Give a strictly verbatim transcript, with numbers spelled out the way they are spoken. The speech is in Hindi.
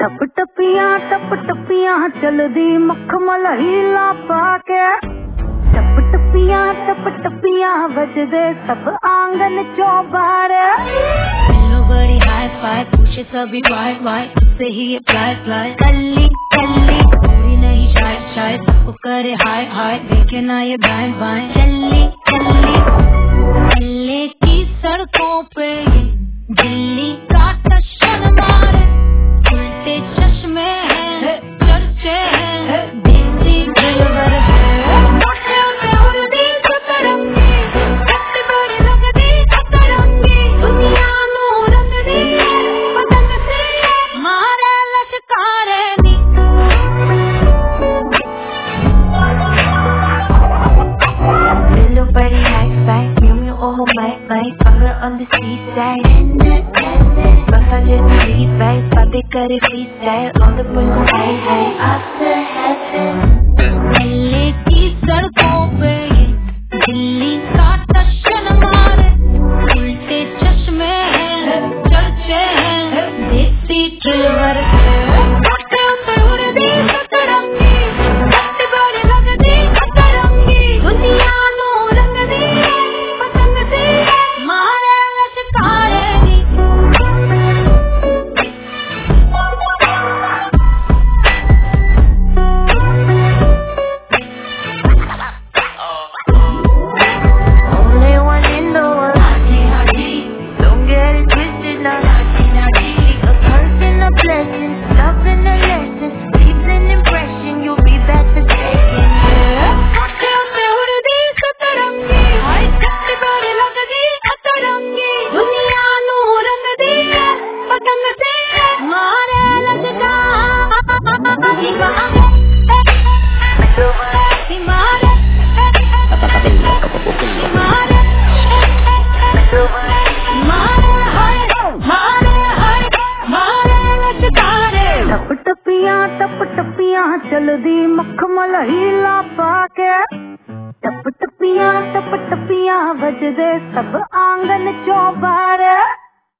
टप टपियां टप टपियां चलदी मखमल हीला पाके, टप टपियां टप टपियां बजदे सब आंगन चौबारे। हेलो बड़ी हाई फाई पूछे सभी वाई वाई से ही ये फ्लाई फ्लाई कल्ली कल्ली पूरी नहीं शायद शायद सबको करे हाय हाय देखे ना ये बाएं बाएं चल्ली चल्ली चल्ले की सड़कों पे दिल्ली का टशन मारे उल्टे चश्मे हैं चर्चे हैं देसी दिलवर है मोटे होते उड़दी सतरंगी कट्टी बड़ी लगदी सतरंगी दुनिया नू रंगदी पतंग से मारे लश्कारे नी Little birdie high five mew mew oh my my finger on the seaside five hundred degrees right party करे freestyle on the pool high high after heaven Delhi की सड़कों पे दिल्ली का टशन मारे उल्टे चश्मे हैं चर्चे हैं देसी दिलवर है मोटे होते उड़दी सतरंगी कट्टी बड़ी लगदी सतरंगी दुनिया नू रंगदी पतंग से मारे लश्कारे नी only one in the world don't get it twisted now a curse and a blessing love and a lesson leaves an impression you'll be back for second मोटे होते उड़दी सतरंगी हाय कट्टी बड़ी लगदी सतरंगी दुनिया नू रंगदी पतंग से मारे लश्कारे मारे मारे मारे हाय मारे हाय मारे लश्कारे टप टपियां टप टपियां चलदी मखमल हीला पाके, टप टपियां टप टपियां बजदे सब आंगन चौबारे।